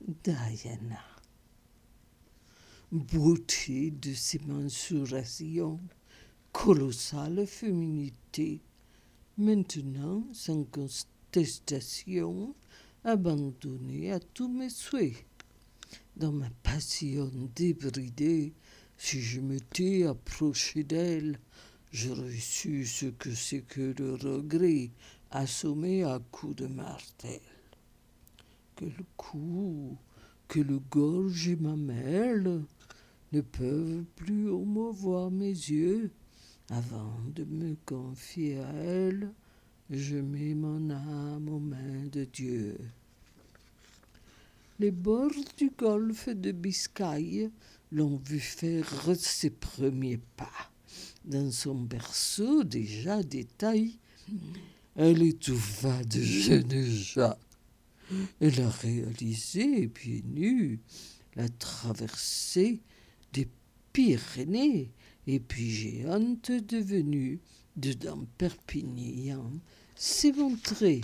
Diana. Beauté de ses mensurations, colossale féminité, maintenant sans contestation, abandonnée à tous mes souhaits. Dans ma passion débridée, si je m'étais approché d'elle, j'aurais su ce que c'est que le regret assommé à coups de martel. Que le cou, que le gorge et ma mêle ne peuvent plus émouvoir mes yeux. Avant de me confier à elle, je mets mon âme aux mains de Dieu. Les bords du golfe de Biscaye l'ont vu faire ses premiers pas. Dans son berceau déjà détaillé, elle étouffa de jeunes gens. Elle a réalisé, pieds nus, la traversée des Pyrénées, et puis géante devenue, dedans Perpignan, s'est montrée.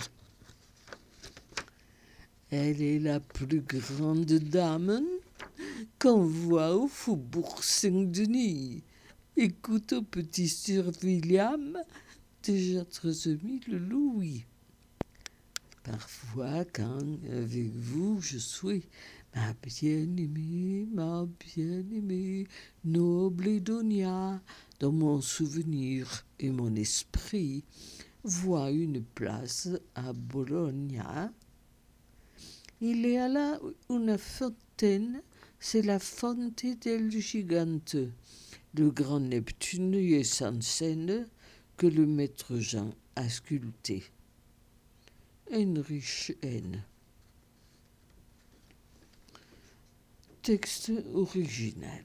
Elle est la plus grande dame qu'on voit au faubourg Saint-Denis. Écoute au petit Sir William, déjà 13 000 louis. Parfois, quand avec vous je suis, ma bien-aimée, noble Edonia, dans mon souvenir et mon esprit, voit une place à Bologna. Il y a là une fontaine, c'est la Fonte del Gigante. Le grand Neptune y est sans scène que le maître Jean a sculpté. Une riche haine. Texte original.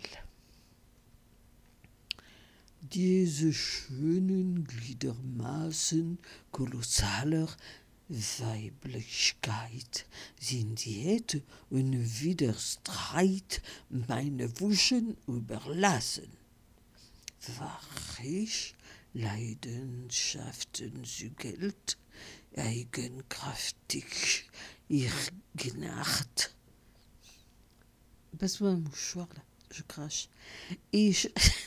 Diese schönen Gliedermaßen kolossaler Weiblichkeit sind jetzt und Widerstreit meine Wuschen überlassen. War ich Leidenschaften zu Geld, eigenkraftig, ihr Gnacht. Passe-moi un mouchoir là, je crache. Ich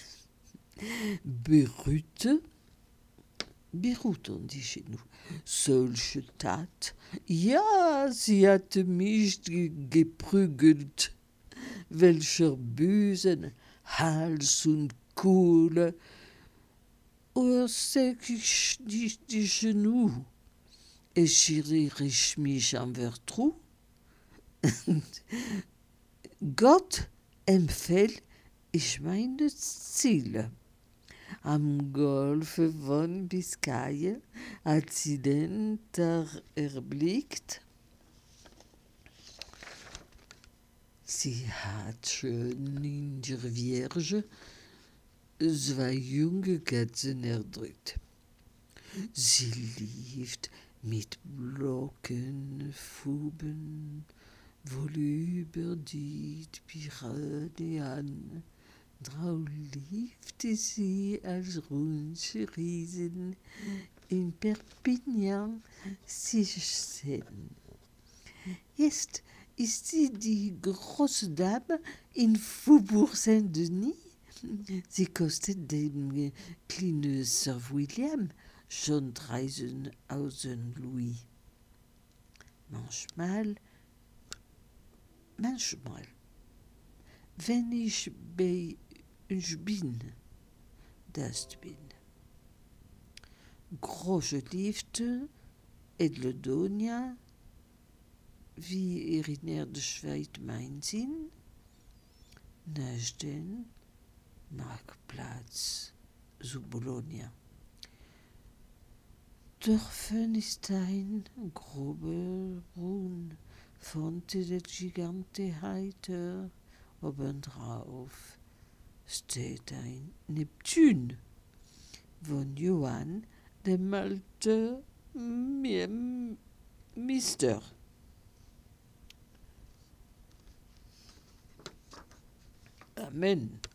Beirut, on dit chez nous. Solche Tat, ja, sie hat mich geprügelt. Welcher Busen, Hals und Kohle. Orsec ich die Genoux. Eschiriere ich mich am Vertrou? Gott empfiehlt ich meine Ziele. Am Golfe von Biscaye hat sie den Tag erblickt. Sie hat schön in der Vierge 2 junge Katzen erdrückt. Sie lief mit Blockenfuben wohl über die Pyrenäen. Drau liefte sie als russische Riesen in Perpignan sich sehen. Jetzt ist sie die große Dame in Faubourg Saint-Denis. Sie kostet dem kleinen Sir William schon 13.000 Louis. Manchmal, wenn ich bei uns bin, das bin. Große Liefde, edle Donia, wie erinnert de Schweiz mein Sinn, naast den Marktplatz zu Bologna. Dörfen ist ein grober Brunnen, Fonte del Gigante heiter, obendrauf steht ein Neptun von Johann dem alten Mister. Amen.